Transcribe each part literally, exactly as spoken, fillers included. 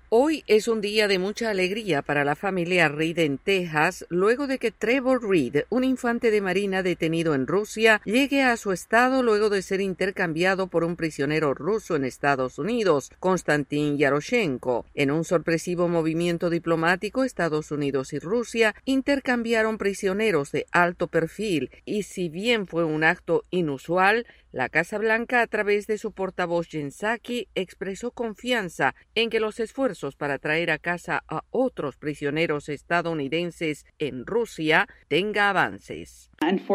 Hoy es un día de mucha alegría para la familia Reed en Texas, luego de que Trevor Reed, un infante de marina detenido en Rusia, llegue a su estado luego de ser intercambiado por un prisionero ruso en Estados Unidos, Konstantin Yaroshenko. En un sorpresivo movimiento diplomático, Estados Unidos y Rusia intercambiaron prisioneros de alto perfil y, si bien fue un acto inusual, la Casa Blanca, a través de su portavoz Jen Psaki, expresó confianza en que los esfuerzos para traer a casa a otros prisioneros estadounidenses en Rusia tenga avances.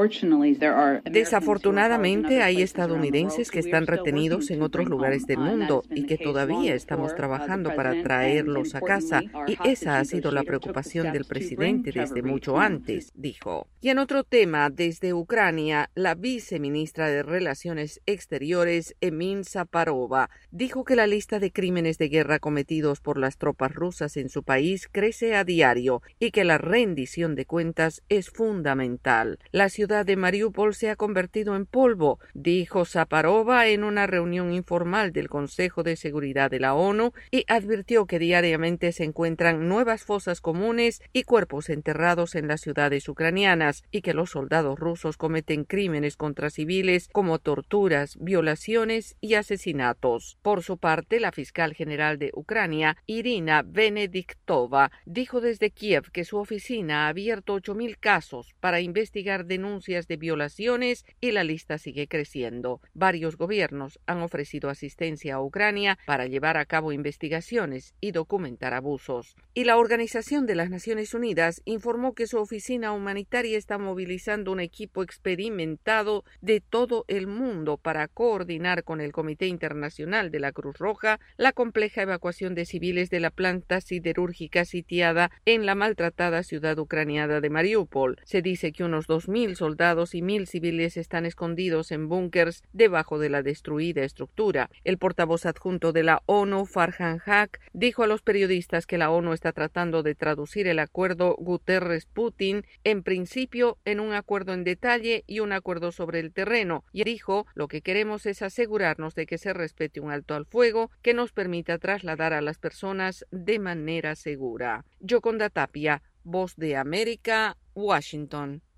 Desafortunadamente, hay estadounidenses que están retenidos en otros lugares del mundo y que todavía estamos trabajando para traerlos a casa, y esa ha sido la preocupación del presidente desde mucho antes, dijo. Y en otro tema, desde Ucrania, la viceministra de Relaciones Exteriores, Emin Safarova, dijo que la lista de crímenes de guerra cometidos por las tropas rusas en su país crece a diario y que la rendición de cuentas es fundamental. La ciudad de Mariupol se ha convertido en polvo, dijo Safarova en una reunión informal del Consejo de Seguridad de la ONU, y advirtió que diariamente se encuentran nuevas fosas comunes y cuerpos enterrados en las ciudades ucranianas, y que los soldados rusos cometen crímenes contra civiles como torturas, violaciones y asesinatos. Por su parte, la fiscal general de Ucrania, Irina Venediktova, dijo desde Kiev que su oficina ha abierto ocho mil casos para investigar denuncias de violaciones, y la lista sigue creciendo. Varios gobiernos han ofrecido asistencia a Ucrania para llevar a cabo investigaciones y documentar abusos. Y la Organización de las Naciones Unidas informó que su oficina humanitaria está movilizando un equipo experimentado de todo el mundo para coordinar con el Comité Internacional de la Cruz Roja la compleja evacuación de civiles de la planta siderúrgica sitiada en la maltratada ciudad ucraniana de Mariupol. Se dice que unos dos mil soldados y mil civiles están escondidos en búnkers debajo de la destruida estructura. El portavoz adjunto de la ONU, Farhan Haq, dijo a los periodistas que la ONU está tratando de traducir el acuerdo Guterres-Putin en principio en un acuerdo en detalle y un acuerdo sobre el terreno, y dijo: lo que queremos es asegurarnos de que se respete un alto al fuego que nos permita trasladar a las personas de manera segura. Yoconda Tapia, Voz de América, Washington.